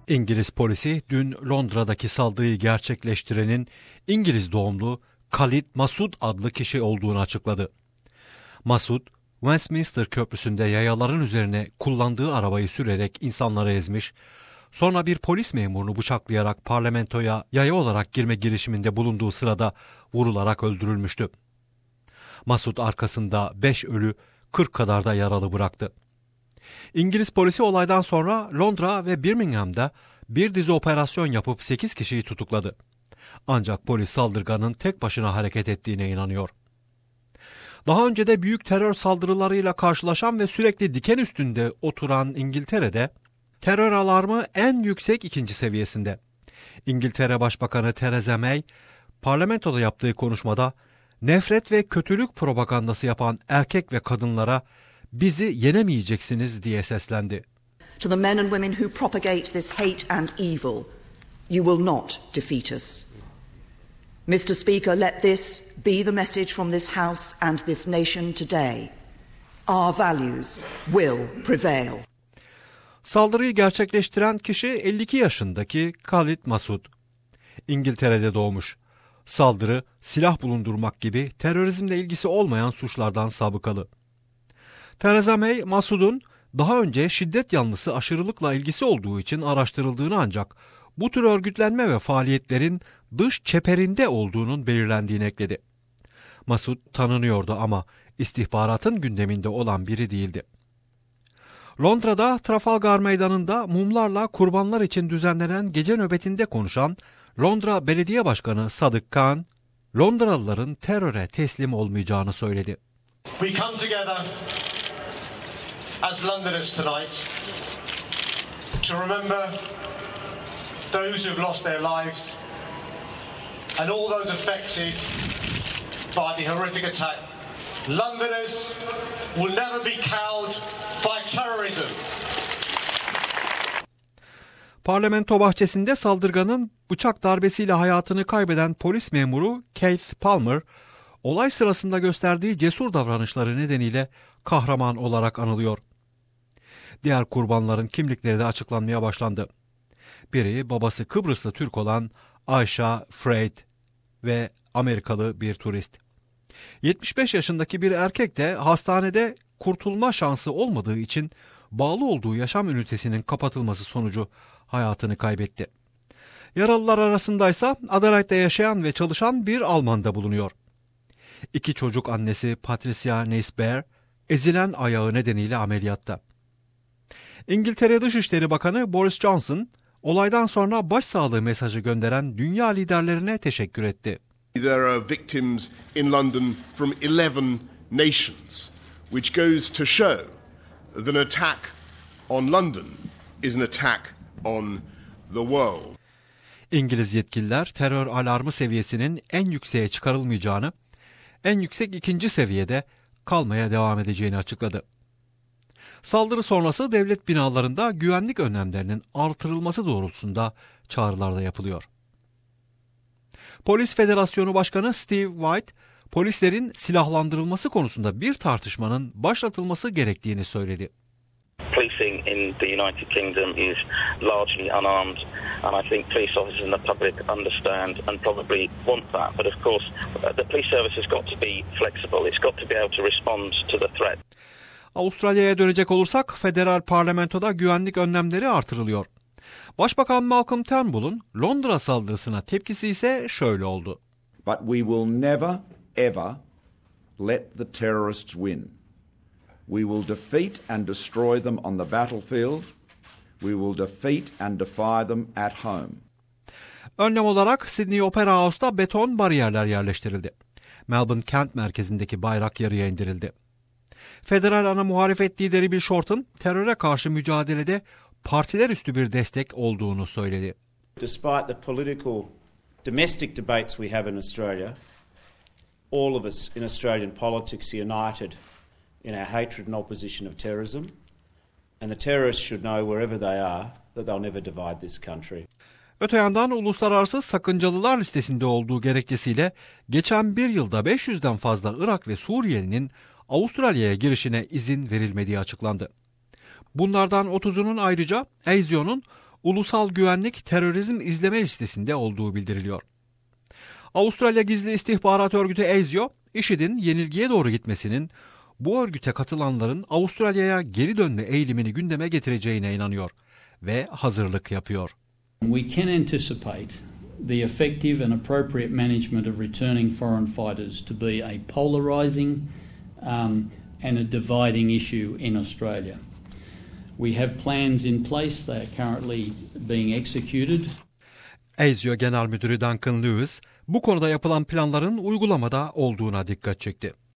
İngiliz polisi dün Londra'daki saldırıyı gerçekleştirenin İngiliz doğumlu Khalid Masood adlı kişi olduğunu açıkladı. Masood, Westminster Köprüsü'nde yayaların üzerine kullandığı arabayı sürerek insanları ezmiş, sonra bir polis memurunu bıçaklayarak parlamentoya yaya olarak girme girişiminde bulunduğu sırada vurularak öldürülmüştü. Masood arkasında 5 ölü, 40 kadar da yaralı bıraktı. İngiliz polisi olaydan sonra Londra ve Birmingham'da bir dizi operasyon yapıp 8 kişiyi tutukladı. Ancak polis saldırganın tek başına hareket ettiğine inanıyor. Daha önce de büyük terör saldırılarıyla karşılaşan ve sürekli diken üstünde oturan İngiltere'de terör alarmı en yüksek 2. seviyesinde. İngiltere Başbakanı Theresa May, parlamentoda yaptığı konuşmada nefret ve kötülük propagandası yapan erkek ve kadınlara bizi yenemeyeceksiniz diye seslendi. To the men and women who propagate this hate and evil, you will not defeat us. Mr. Speaker, let this be the message from this House and this nation today. Our values will prevail. Saldırıyı gerçekleştiren kişi 52 yaşındaki Khalid Masood. İngiltere'de doğmuş. Saldırı, silah bulundurmak gibi terörizmle ilgisi olmayan suçlardan sabıkalı. Theresa May, Masood'un daha önce şiddet yanlısı aşırılıkla ilgisi olduğu için araştırıldığını ancak bu tür örgütlenme ve faaliyetlerin dış çeperinde olduğunun belirlendiğini ekledi. Masood tanınıyordu ama istihbaratın gündeminde olan biri değildi. Londra'da Trafalgar Meydanı'nda mumlarla kurbanlar için düzenlenen gece nöbetinde konuşan Londra Belediye Başkanı Sadiq Khan, Londralıların teröre teslim olmayacağını söyledi. We come together as Londoners tonight to remember those who've lost their lives and all those affected by the horrific attack. Londoners will never be cowed by terrorism. Parlamento bahçesinde saldırganın bıçak darbesiyle hayatını kaybeden polis memuru Keith Palmer, olay sırasında gösterdiği cesur davranışları nedeniyle kahraman olarak anılıyor. Diğer kurbanların kimlikleri de açıklanmaya başlandı. Biri babası Kıbrıslı Türk olan Ayşe Freyd ve Amerikalı bir turist. 75 yaşındaki bir erkek de hastanede kurtulma şansı olmadığı için bağlı olduğu yaşam ünitesinin kapatılması sonucu hayatını kaybetti. Yaralılar arasındaysa Adelaide'de yaşayan ve çalışan bir Alman da bulunuyor. 2 çocuk annesi Patricia Neisber ezilen ayağı nedeniyle ameliyatta. İngiltere Dışişleri Bakanı Boris Johnson, olaydan sonra başsağlığı mesajı gönderen dünya liderlerine teşekkür etti. There are victims in London from 11 nations, which goes to show that an attack on London is an attack on the world. İngiliz yetkililer terör alarmı seviyesinin en yükseğe çıkarılmayacağını, en yüksek 2. seviyede kalmaya devam edeceğini açıkladı. Saldırı sonrası devlet binalarında güvenlik önlemlerinin artırılması doğrultusunda çağrılar da yapılıyor. Polis Federasyonu Başkanı Steve White, polislerin silahlandırılması konusunda bir tartışmanın başlatılması gerektiğini söyledi. Policing in the United Kingdom is largely unarmed, and I think police officers and the public understand and probably want that. But of course, the police service has got to be flexible. It's got to be able to respond to the threat. Avustralya'ya dönecek olursak federal parlamentoda güvenlik önlemleri artırılıyor. Başbakan Malcolm Turnbull'un Londra saldırısına tepkisi ise şöyle oldu. But we will never ever let the terrorists win. We will defeat and destroy them on the battlefield. We will defeat and defy them at home. Önlem olarak Sydney Opera House'ta beton bariyerler yerleştirildi. Melbourne kent merkezindeki bayrak yarıya indirildi. Federal ana muhalefet lideri Bill Shorten teröre karşı mücadelede partiler üstü bir destek olduğunu söyledi. Despite the political domestic debates we have in Australia, all of us in Australian politics are united in our hatred and opposition of terrorism, and the terrorists should know wherever they are that they'll never divide this country. Öte yandan uluslararası sakıncalılar listesinde olduğu gerekçesiyle geçen bir yılda 500'den fazla Irak ve Suriyelinin Avustralya'ya girişine izin verilmediği açıklandı. Bunlardan 30'unun ayrıca EIZO'nun Ulusal Güvenlik Terörizm İzleme Listesi'nde olduğu bildiriliyor. Avustralya Gizli İstihbarat Örgütü ASIO, IŞİD'in yenilgiye doğru gitmesinin bu örgüte katılanların Avustralya'ya geri dönme eğilimini gündeme getireceğine inanıyor ve hazırlık yapıyor. We can anticipate the effective and appropriate management of returning foreign fighters to be a polarising and a dividing issue in Australia. We have plans in place. They are currently being executed. ASIO Genel Müdürü Duncan Lewis, bu konuda yapılan planların uygulamada olduğuna dikkat çekti.